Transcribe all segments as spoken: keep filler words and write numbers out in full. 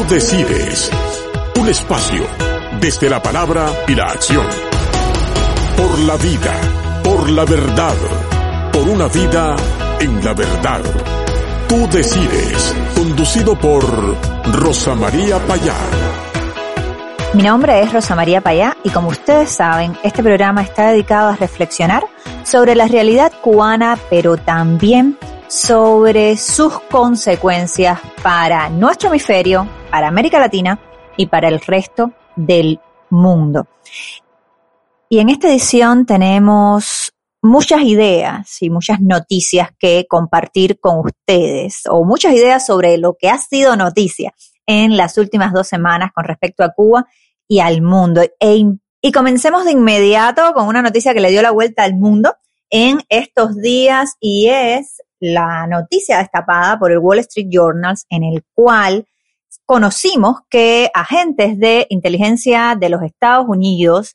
decides. Un espacio desde la palabra y la acción. Por la vida, por la verdad, por una vida en la verdad. Tú decides. Conducido por Rosa María Payá. Mi nombre es Rosa María Payá y como ustedes saben, este programa está dedicado a reflexionar sobre la realidad cubana, pero también sobre sus consecuencias para nuestro hemisferio, para América Latina y para el resto del mundo. Y en esta edición tenemos muchas ideas y muchas noticias que compartir con ustedes, o muchas ideas sobre lo que ha sido noticia en las últimas dos semanas con respecto a Cuba y al mundo. E, y comencemos de inmediato con una noticia que le dio la vuelta al mundo en estos días, y es la noticia destapada por el Wall Street Journal, en el cual conocimos que agentes de inteligencia de los Estados Unidos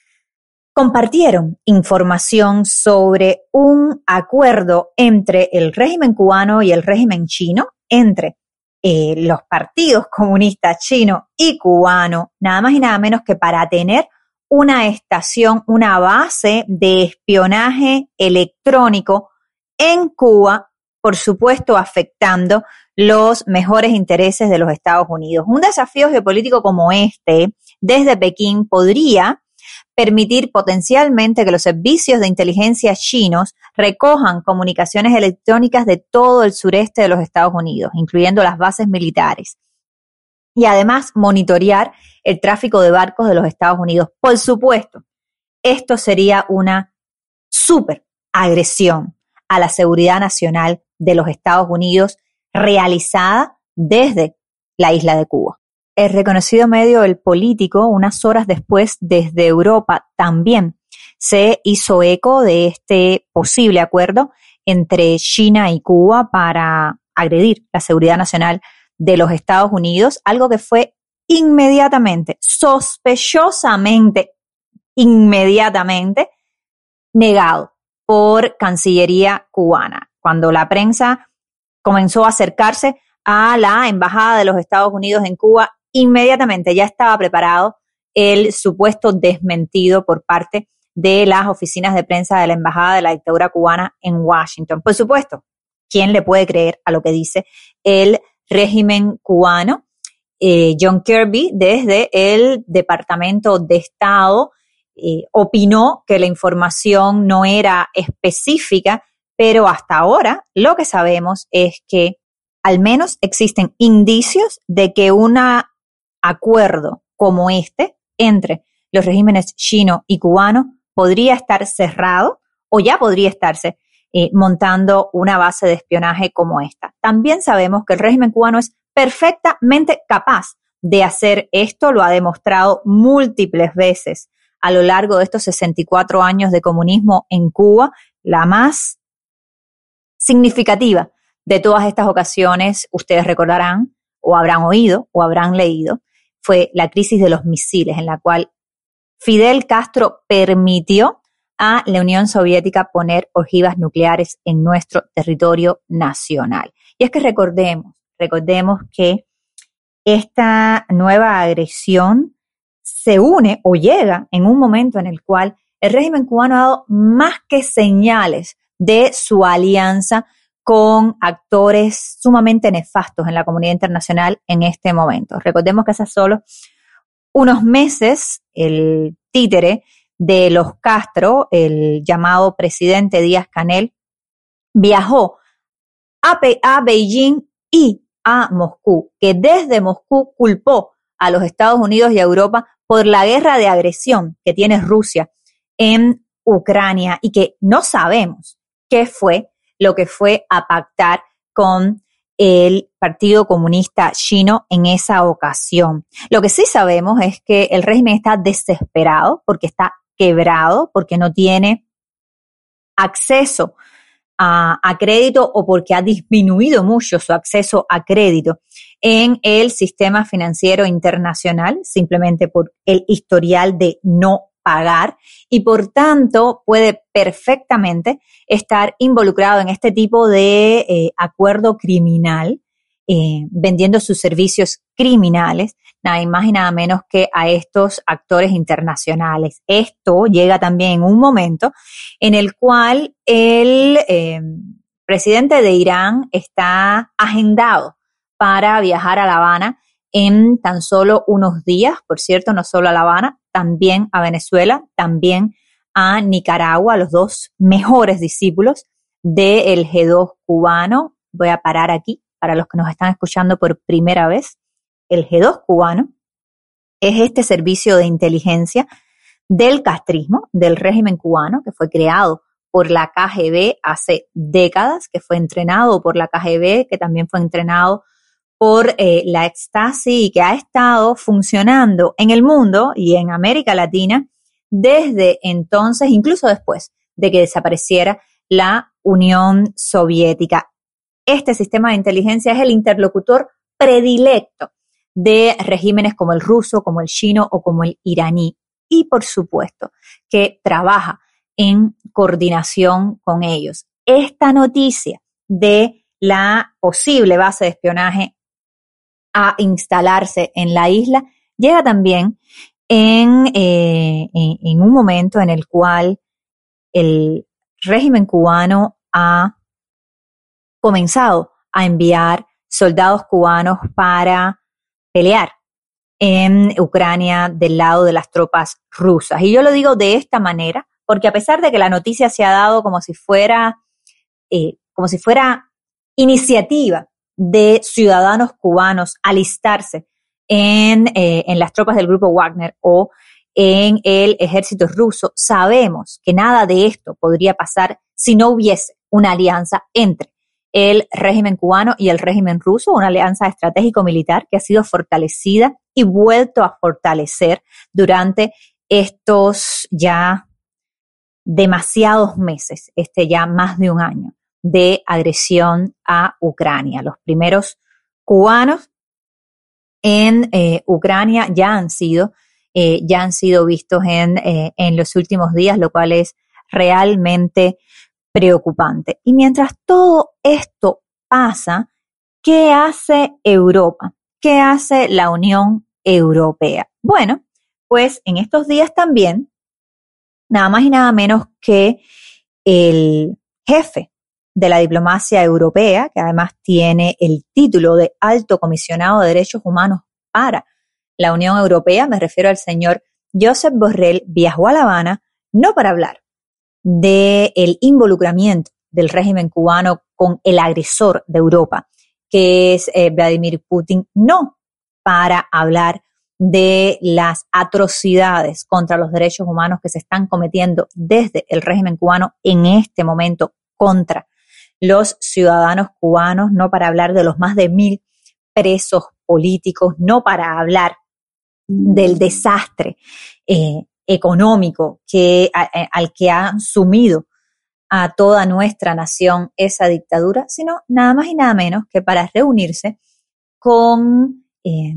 compartieron información sobre un acuerdo entre el régimen cubano y el régimen chino, entre eh, los partidos comunistas chino y cubano, nada más y nada menos que para tener una estación, una base de espionaje electrónico en Cuba, por supuesto afectando los mejores intereses de los Estados Unidos. Un desafío geopolítico como este, desde Pekín, podría permitir potencialmente que los servicios de inteligencia chinos recojan comunicaciones electrónicas de todo el sureste de los Estados Unidos, incluyendo las bases militares, y además monitorear el tráfico de barcos de los Estados Unidos. Por supuesto, esto sería una súper agresión a la seguridad nacional de los Estados Unidos realizada desde la isla de Cuba. El reconocido medio El Político, unas horas después, desde Europa, también se hizo eco de este posible acuerdo entre China y Cuba para agredir la seguridad nacional de los Estados Unidos, algo que fue inmediatamente, sospechosamente, inmediatamente negado por Cancillería cubana. Cuando la prensa comenzó a acercarse a la embajada de los Estados Unidos en Cuba, inmediatamente ya estaba preparado el supuesto desmentido por parte de las oficinas de prensa de la embajada de la dictadura cubana en Washington. Por supuesto, ¿quién le puede creer a lo que dice el régimen cubano? Eh, John Kirby, desde el Departamento de Estado, eh, opinó que la información no era específica, pero hasta ahora lo que sabemos es que al menos existen indicios de que un acuerdo como este entre los regímenes chino y cubano podría estar cerrado o ya podría estarse eh, montando una base de espionaje como esta. También sabemos que el régimen cubano es perfectamente capaz de hacer esto, lo ha demostrado múltiples veces a lo largo de estos sesenta y cuatro años de comunismo en Cuba. La más significativa de todas estas ocasiones, ustedes recordarán, o habrán oído, o habrán leído, fue la crisis de los misiles, en la cual Fidel Castro permitió a la Unión Soviética poner ojivas nucleares en nuestro territorio nacional. Y es que recordemos, recordemos que esta nueva agresión se une o llega en un momento en el cual el régimen cubano ha dado más que señales de su alianza con actores sumamente nefastos en la comunidad internacional en este momento. Recordemos que hace solo unos meses el títere de los Castro, el llamado presidente Díaz-Canel, viajó a, Pe- a Beijing y a Moscú, que desde Moscú culpó a los Estados Unidos y a Europa por la guerra de agresión que tiene Rusia en Ucrania y que no sabemos qué fue lo que fue a pactar con el Partido Comunista Chino en esa ocasión. Lo que sí sabemos es que el régimen está desesperado porque está quebrado, porque no tiene acceso a, a crédito o porque ha disminuido mucho su acceso a crédito en el sistema financiero internacional, simplemente por el historial de no pagar, y por tanto puede perfectamente estar involucrado en este tipo de eh, acuerdo criminal eh, vendiendo sus servicios criminales, nada más y nada menos que a estos actores internacionales. Esto llega también en un momento en el cual el eh, presidente de Irán está agendado para viajar a La Habana en tan solo unos días, por cierto, no solo a La Habana, también a Venezuela, también a Nicaragua, los dos mejores discípulos del G dos cubano. Voy a parar aquí para los que nos están escuchando por primera vez. El G dos cubano es este servicio de inteligencia del castrismo, del régimen cubano, que fue creado por la K G B hace décadas, que fue entrenado por la K G B, que también fue entrenado por eh, la Stasi y que ha estado funcionando en el mundo y en América Latina desde entonces, incluso después de que desapareciera la Unión Soviética. Este sistema de inteligencia es el interlocutor predilecto de regímenes como el ruso, como el chino o como el iraní. Y por supuesto que trabaja en coordinación con ellos. Esta noticia de la posible base de espionaje a instalarse en la isla llega también en, eh, en, en un momento en el cual el régimen cubano ha comenzado a enviar soldados cubanos para pelear en Ucrania del lado de las tropas rusas. Y yo lo digo de esta manera porque a pesar de que la noticia se ha dado como si fuera, eh, como si fuera iniciativa de ciudadanos cubanos alistarse en, eh, en las tropas del grupo Wagner o en el ejército ruso, sabemos que nada de esto podría pasar si no hubiese una alianza entre el régimen cubano y el régimen ruso, una alianza estratégico-militar que ha sido fortalecida y vuelto a fortalecer durante estos ya demasiados meses, este ya más de un año de agresión a Ucrania. Los primeros cubanos en eh, Ucrania ya han sido, eh, ya han sido vistos en, eh, en los últimos días, lo cual es realmente preocupante. Y mientras todo esto pasa, ¿qué hace Europa? ¿Qué hace la Unión Europea? Bueno, pues en estos días también, nada más y nada menos que el jefe de la diplomacia europea, que además tiene el título de Alto Comisionado de Derechos Humanos para la Unión Europea, me refiero al señor Josep Borrell, viajó a La Habana no para hablar del involucramiento del régimen cubano con el agresor de Europa, que es eh, Vladimir Putin, no para hablar de las atrocidades contra los derechos humanos que se están cometiendo desde el régimen cubano en este momento contra los ciudadanos cubanos, no para hablar de los más de mil presos políticos, no para hablar del desastre eh, económico que, a, a, al que ha sumido a toda nuestra nación esa dictadura, sino nada más y nada menos que para reunirse con eh,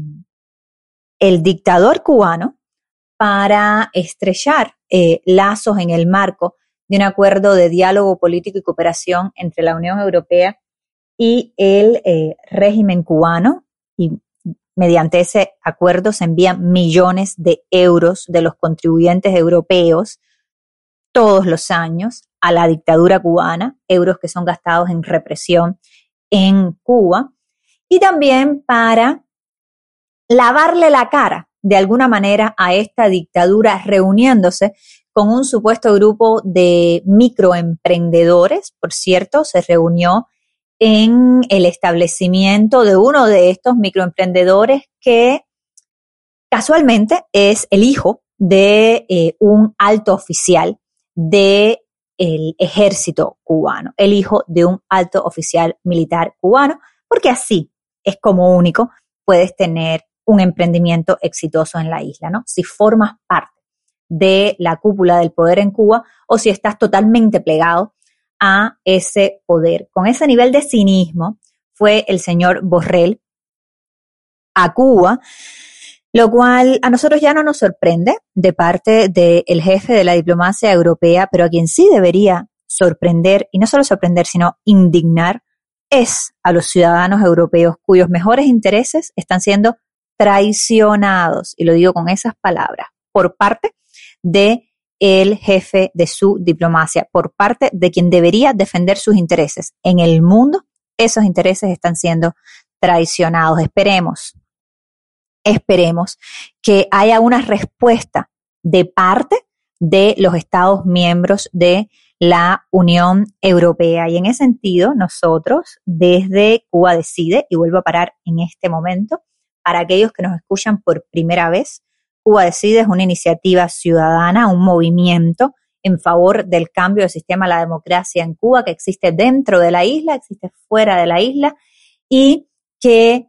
el dictador cubano para estrechar eh, lazos en el marco de un acuerdo de diálogo político y cooperación entre la Unión Europea y el eh, régimen cubano, y mediante ese acuerdo se envían millones de euros de los contribuyentes europeos todos los años a la dictadura cubana, euros que son gastados en represión en Cuba, y también para lavarle la cara de alguna manera a esta dictadura, reuniéndose con un supuesto grupo de microemprendedores. Por cierto, se reunió en el establecimiento de uno de estos microemprendedores que casualmente es el hijo de eh, un alto oficial del ejército cubano, el hijo de un alto oficial militar cubano, porque así es como único puedes tener un emprendimiento exitoso en la isla, ¿no? Si formas parte de la cúpula del poder en Cuba o si estás totalmente plegado a ese poder. Con ese nivel de cinismo fue el señor Borrell a Cuba, lo cual a nosotros ya no nos sorprende de parte del jefe de la diplomacia europea, pero a quien sí debería sorprender, y no solo sorprender, sino indignar, es a los ciudadanos europeos cuyos mejores intereses están siendo traicionados, y lo digo con esas palabras, por parte de el jefe de su diplomacia, por parte de quien debería defender sus intereses en el mundo. Esos intereses están siendo traicionados. Esperemos, esperemos que haya una respuesta de parte de los Estados miembros de la Unión Europea. Y en ese sentido, nosotros desde Cuba Decide, y vuelvo a parar en este momento, para aquellos que nos escuchan por primera vez, Cuba Decide es una iniciativa ciudadana, un movimiento en favor del cambio del sistema a la democracia en Cuba, que existe dentro de la isla, existe fuera de la isla, y que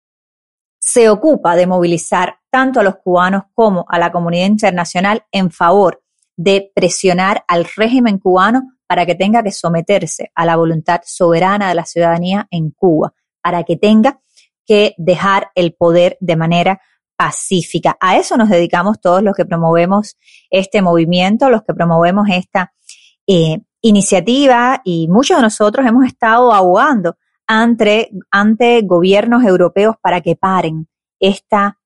se ocupa de movilizar tanto a los cubanos como a la comunidad internacional en favor de presionar al régimen cubano para que tenga que someterse a la voluntad soberana de la ciudadanía en Cuba, para que tenga que dejar el poder de manera pacífica. A eso nos dedicamos todos los que promovemos este movimiento, los que promovemos esta eh, iniciativa, y muchos de nosotros hemos estado abogando ante, ante gobiernos europeos para que paren esta,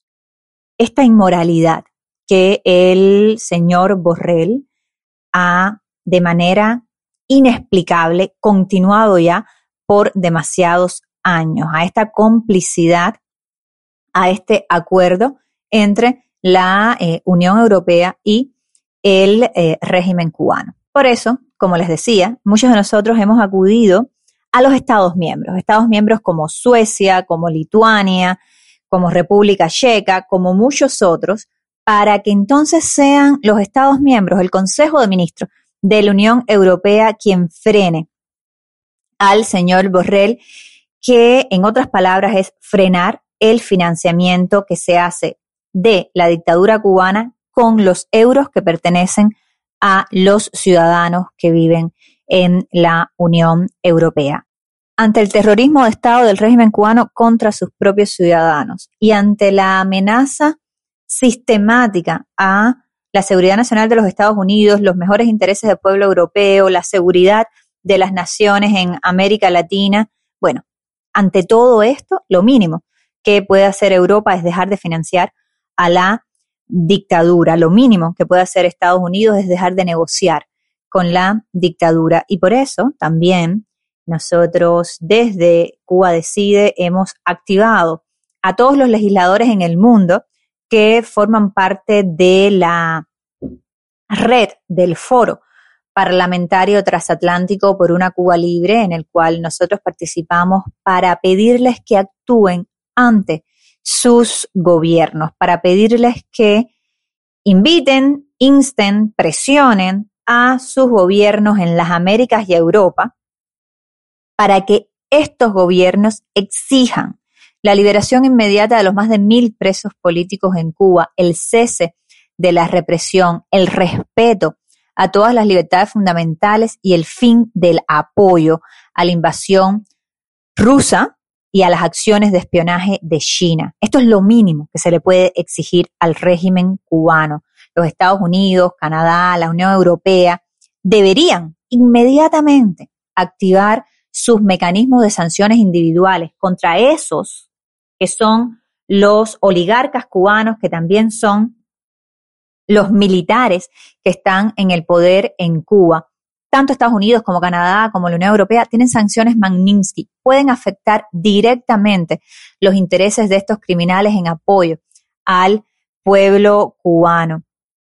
esta inmoralidad que el señor Borrell ha de manera inexplicable continuado ya por demasiados años, a esta complicidad, a este acuerdo entre la eh, Unión Europea y el eh, régimen cubano. Por eso, como les decía, muchos de nosotros hemos acudido a los Estados miembros, Estados miembros como Suecia, como Lituania, como República Checa, como muchos otros, para que entonces sean los Estados miembros, el Consejo de Ministros de la Unión Europea, quien frene al señor Borrell, que en otras palabras es frenar el financiamiento que se hace de la dictadura cubana con los euros que pertenecen a los ciudadanos que viven en la Unión Europea. Ante el terrorismo de Estado del régimen cubano contra sus propios ciudadanos y ante la amenaza sistemática a la seguridad nacional de los Estados Unidos, los mejores intereses del pueblo europeo, la seguridad de las naciones en América Latina, bueno, ante todo esto, lo mínimo que puede hacer Europa es dejar de financiar a la dictadura. Lo mínimo que puede hacer Estados Unidos es dejar de negociar con la dictadura. Y por eso también nosotros desde Cuba Decide hemos activado a todos los legisladores en el mundo que forman parte de la red del Foro Parlamentario Transatlántico por una Cuba Libre, en el cual nosotros participamos para pedirles que actúen ante sus gobiernos, para pedirles que inviten, insten, presionen a sus gobiernos en las Américas y Europa para que estos gobiernos exijan la liberación inmediata de los más de mil presos políticos en Cuba, el cese de la represión, el respeto a todas las libertades fundamentales y el fin del apoyo a la invasión rusa y a las acciones de espionaje de China. Esto es lo mínimo que se le puede exigir al régimen cubano. Los Estados Unidos, Canadá, la Unión Europea deberían inmediatamente activar sus mecanismos de sanciones individuales contra esos que son los oligarcas cubanos, que también son los militares que están en el poder en Cuba. Tanto Estados Unidos como Canadá como la Unión Europea tienen sanciones Magnitsky, pueden afectar directamente los intereses de estos criminales en apoyo al pueblo cubano.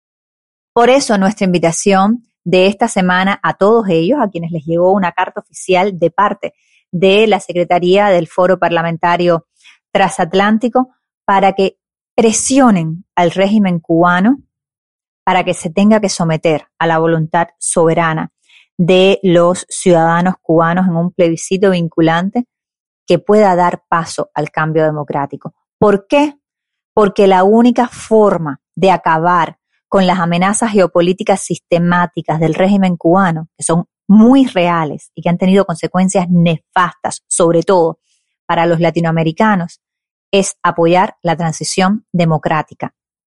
Por eso nuestra invitación de esta semana a todos ellos, a quienes les llegó una carta oficial de parte de la Secretaría del Foro Parlamentario Transatlántico, para que presionen al régimen cubano para que se tenga que someter a la voluntad soberana de los ciudadanos cubanos en un plebiscito vinculante que pueda dar paso al cambio democrático. ¿Por qué? Porque la única forma de acabar con las amenazas geopolíticas sistemáticas del régimen cubano, que son muy reales y que han tenido consecuencias nefastas, sobre todo para los latinoamericanos, es apoyar la transición democrática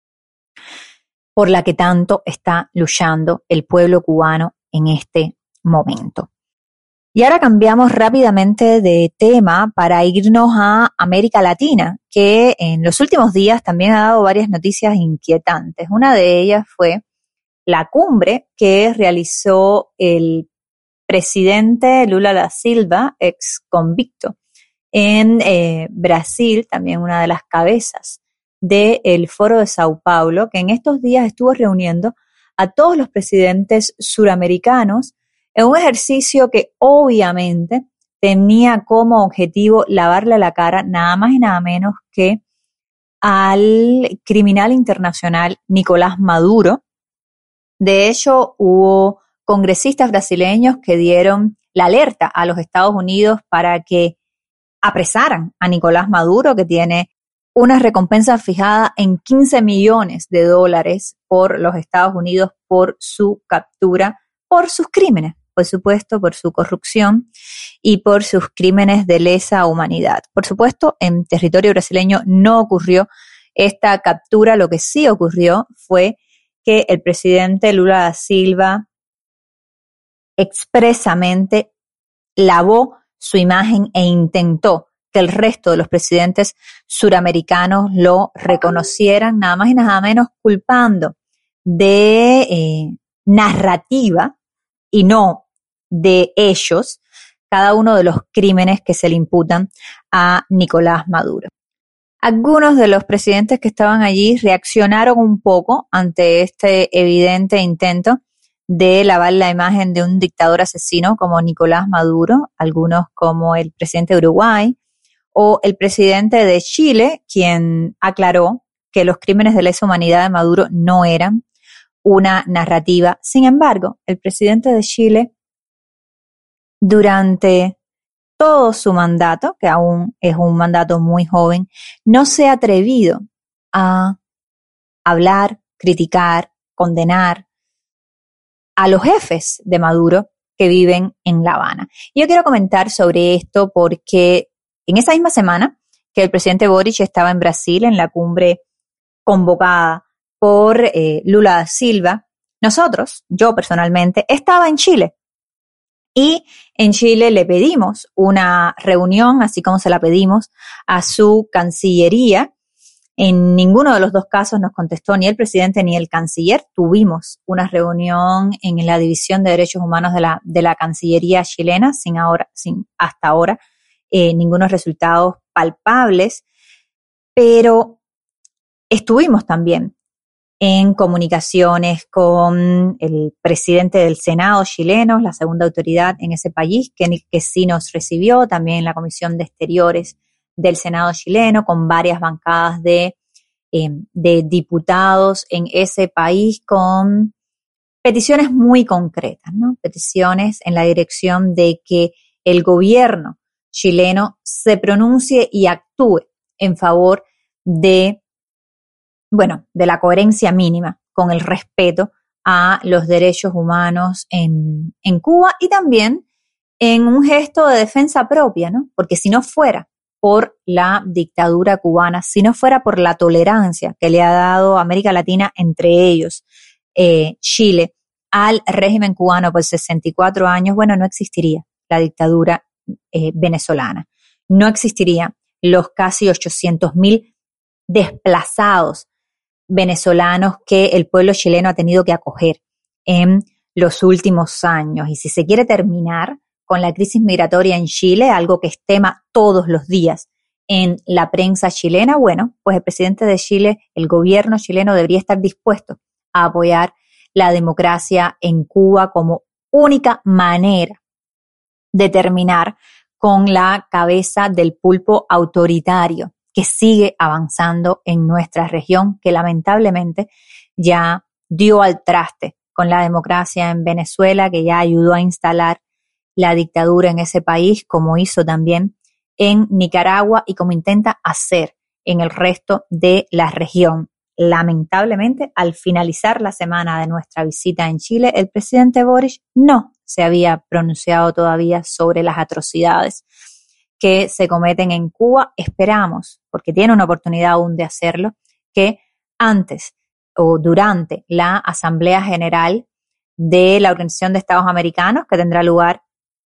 por la que tanto está luchando el pueblo cubano en este momento. Y ahora cambiamos rápidamente de tema para irnos a América Latina, que en los últimos días también ha dado varias noticias inquietantes. Una de ellas fue la cumbre que realizó el presidente Lula da Silva, ex convicto, en eh, Brasil, también una de las cabezas del Foro de Sao Paulo, que en estos días estuvo reuniendo a todos los presidentes suramericanos en un ejercicio que obviamente tenía como objetivo lavarle la cara nada más y nada menos que al criminal internacional Nicolás Maduro. De hecho, hubo congresistas brasileños que dieron la alerta a los Estados Unidos para que apresaran a Nicolás Maduro, que tiene una recompensa fijada en quince millones de dólares por los Estados Unidos por su captura, por sus crímenes, por supuesto, por su corrupción y por sus crímenes de lesa humanidad. Por supuesto, en territorio brasileño no ocurrió esta captura. Lo que sí ocurrió fue que el presidente Lula da Silva expresamente lavó su imagen e intentó que el resto de los presidentes suramericanos lo reconocieran, nada más y nada menos culpando de eh, narrativa y no de ellos cada uno de los crímenes que se le imputan a Nicolás Maduro. Algunos de los presidentes que estaban allí reaccionaron un poco ante este evidente intento de lavar la imagen de un dictador asesino como Nicolás Maduro, algunos como el presidente de Uruguay o el presidente de Chile, quien aclaró que los crímenes de lesa humanidad de Maduro no eran una narrativa. Sin embargo, el presidente de Chile, durante todo su mandato, que aún es un mandato muy joven, no se ha atrevido a hablar, criticar, condenar a los jefes de Maduro que viven en La Habana. Y yo quiero comentar sobre esto porque en esa misma semana que el presidente Boric estaba en Brasil en la cumbre convocada por eh, Lula da Silva, nosotros, yo personalmente, estaba en Chile. Y en Chile le pedimos una reunión, así como se la pedimos a su Cancillería. En ninguno de los dos casos nos contestó ni el presidente ni el canciller. Tuvimos una reunión en la División de Derechos Humanos de la, de la Cancillería chilena, sin ahora, sin hasta ahora eh, ningunos resultados palpables, pero estuvimos también en comunicaciones con el presidente del Senado chileno, la segunda autoridad en ese país, que, que sí nos recibió, también en la Comisión de Exteriores del Senado chileno, con varias bancadas de, eh, de diputados en ese país, con peticiones muy concretas, ¿no? Peticiones en la dirección de que el gobierno chileno se pronuncie y actúe en favor de bueno, de la coherencia mínima con el respeto a los derechos humanos en, en Cuba y también en un gesto de defensa propia, ¿no? Porque si no fuera por la dictadura cubana, si no fuera por la tolerancia que le ha dado América Latina, entre ellos eh, Chile, al régimen cubano por sesenta y cuatro años, bueno, no existiría la dictadura eh, venezolana. No existirían los casi ochocientos mil desplazados venezolanos que el pueblo chileno ha tenido que acoger en los últimos años. Y si se quiere terminar con la crisis migratoria en Chile, algo que es tema todos los días en la prensa chilena, bueno, pues el presidente de Chile, el gobierno chileno debería estar dispuesto a apoyar la democracia en Cuba como única manera de terminar con la cabeza del pulpo autoritario que sigue avanzando en nuestra región, que lamentablemente ya dio al traste con la democracia en Venezuela, que ya ayudó a instalar la dictadura en ese país, como hizo también en Nicaragua y como intenta hacer en el resto de la región. Lamentablemente, al finalizar la semana de nuestra visita en Chile, el presidente Boric no se había pronunciado todavía sobre las atrocidades que se cometen en Cuba. Esperamos, porque tiene una oportunidad aún de hacerlo, que antes o durante la Asamblea General de la Organización de Estados Americanos, que tendrá lugar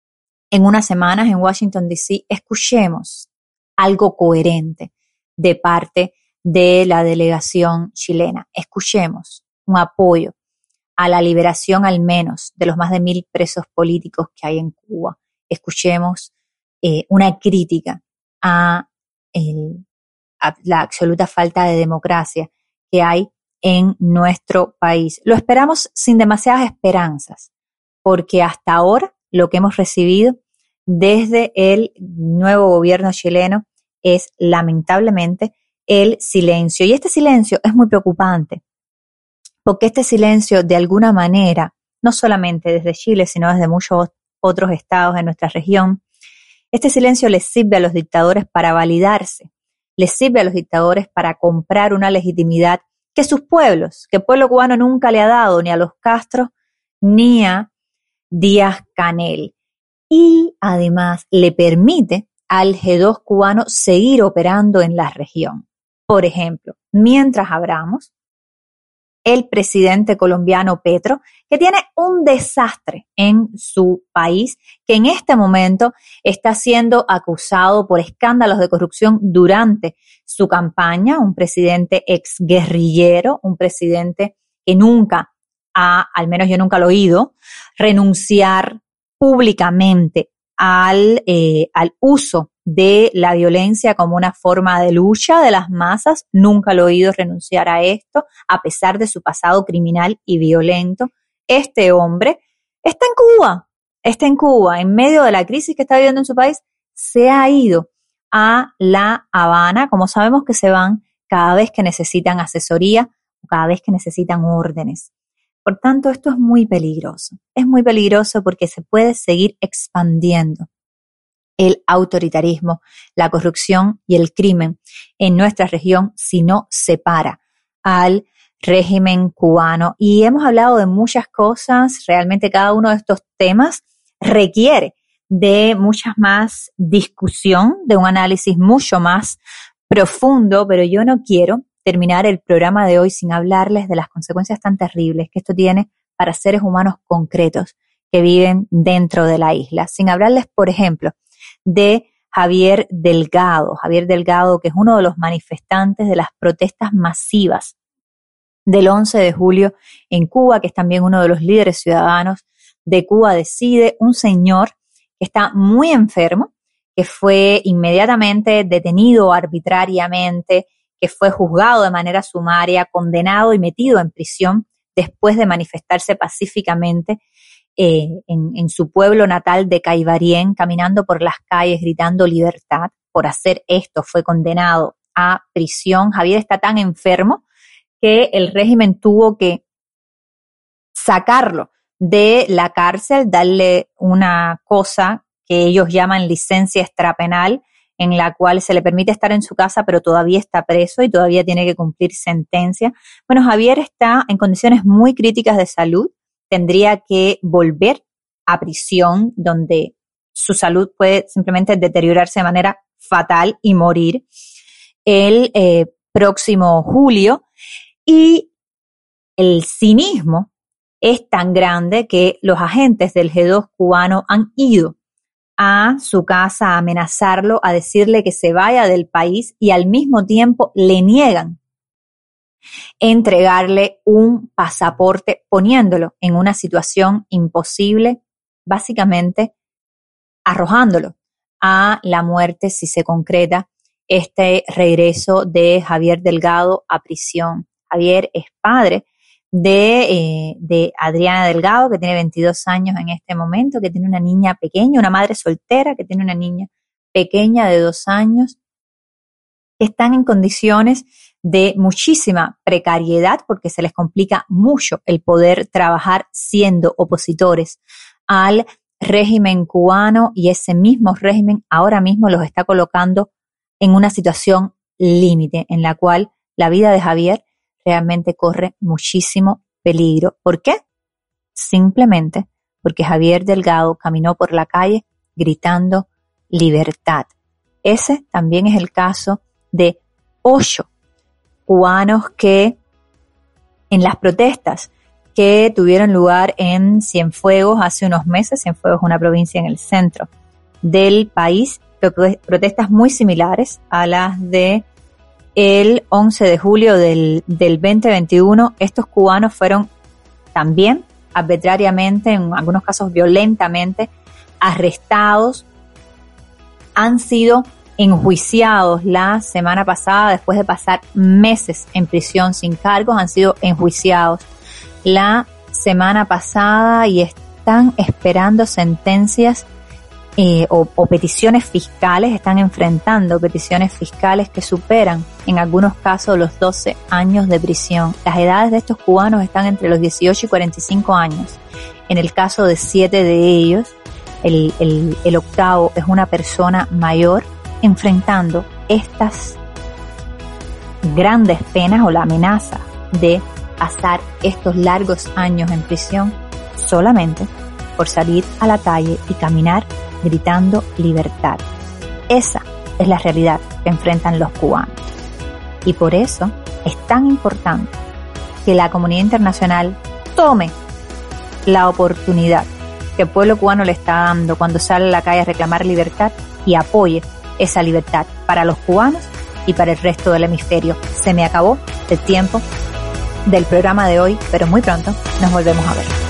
en unas semanas en Washington, D C, escuchemos algo coherente de parte de la delegación chilena. Escuchemos un apoyo a la liberación al menos de los más de mil presos políticos que hay en Cuba. Escuchemos eh, una crítica a, el, a la absoluta falta de democracia que hay en nuestro país. Lo esperamos sin demasiadas esperanzas, porque hasta ahora lo que hemos recibido desde el nuevo gobierno chileno es lamentablemente el silencio. Y este silencio es muy preocupante, porque este silencio de alguna manera, no solamente desde Chile, sino desde muchos otros estados de nuestra región, este silencio les sirve a los dictadores para validarse, les sirve a los dictadores para comprar una legitimidad que sus pueblos, que el pueblo cubano nunca le ha dado ni a los Castro ni a Díaz-Canel. Y además le permite al G dos cubano seguir operando en la región. Por ejemplo, mientras hablamos, el presidente colombiano Petro, que tiene un desastre en su país, que en este momento está siendo acusado por escándalos de corrupción durante su campaña, un presidente exguerrillero, un presidente que nunca ha, al menos yo nunca lo he oído, renunciar públicamente al, eh, al uso de la violencia como una forma de lucha de las masas. Nunca lo he oído renunciar a esto, a pesar de su pasado criminal y violento. Este hombre está en Cuba, está en Cuba, en medio de la crisis que está viviendo en su país, se ha ido a La Habana, como sabemos que se van cada vez que necesitan asesoría o cada vez que necesitan órdenes. Por tanto, esto es muy peligroso. Es muy peligroso porque se puede seguir expandiendo el autoritarismo, la corrupción y el crimen en nuestra región si no se para al régimen cubano. Y hemos hablado de muchas cosas, realmente cada uno de estos temas requiere de mucha más discusión, de un análisis mucho más profundo, pero yo no quiero terminar el programa de hoy sin hablarles de las consecuencias tan terribles que esto tiene para seres humanos concretos que viven dentro de la isla, sin hablarles, por ejemplo, de Javier Delgado, Javier Delgado, que es uno de los manifestantes de las protestas masivas del once de julio en Cuba, que es también uno de los líderes ciudadanos de Cuba Decide, un señor que está muy enfermo, que fue inmediatamente detenido arbitrariamente, que fue juzgado de manera sumaria, condenado y metido en prisión después de manifestarse pacíficamente eh, en, en su pueblo natal de Caibarien, caminando por las calles gritando libertad. Por hacer esto fue condenado a prisión. Javier está tan enfermo que el régimen tuvo que sacarlo de la cárcel, darle una cosa que ellos llaman licencia extrapenal, en la cual se le permite estar en su casa, pero todavía está preso y todavía tiene que cumplir sentencia. Bueno, Javier está en condiciones muy críticas de salud, tendría que volver a prisión, donde su salud puede simplemente deteriorarse de manera fatal y morir el eh, próximo julio. Y el cinismo es tan grande que los agentes del G dos cubano han ido a su casa a amenazarlo, a decirle que se vaya del país y al mismo tiempo le niegan entregarle un pasaporte, poniéndolo en una situación imposible, básicamente arrojándolo a la muerte si se concreta este regreso de Javier Delgado a prisión. Javier es padre de, eh, de Adriana Delgado, que tiene veintidós años en este momento, que tiene una niña pequeña, una madre soltera que tiene una niña pequeña de dos años, que están en condiciones de muchísima precariedad porque se les complica mucho el poder trabajar siendo opositores al régimen cubano, y ese mismo régimen ahora mismo los está colocando en una situación límite en la cual la vida de Javier realmente corre muchísimo peligro. ¿Por qué? Simplemente porque Javier Delgado caminó por la calle gritando libertad. Ese también es el caso de ocho cubanos que en las protestas que tuvieron lugar en Cienfuegos hace unos meses. Cienfuegos es una provincia en el centro del país. Protestas muy similares a las de el once de julio del, del veinte veintiuno. Estos cubanos fueron también arbitrariamente, en algunos casos violentamente, arrestados. Han sido enjuiciados la semana pasada, después de pasar meses en prisión sin cargos, han sido enjuiciados la semana pasada y están esperando sentencias eh, o, o peticiones fiscales, están enfrentando peticiones fiscales que superan en algunos casos los doce años de prisión. Las edades de estos cubanos están entre los dieciocho y cuarenta y cinco años. En el caso de siete de ellos, el, el, el octavo es una persona mayor, enfrentando estas grandes penas o la amenaza de pasar estos largos años en prisión solamente por salir a la calle y caminar gritando libertad. Esa es la realidad que enfrentan los cubanos. Y por eso es tan importante que la comunidad internacional tome la oportunidad que el pueblo cubano le está dando cuando sale a la calle a reclamar libertad y apoye esa libertad para los cubanos y para el resto del hemisferio. Se me acabó el tiempo del programa de hoy, pero muy pronto nos volvemos a ver.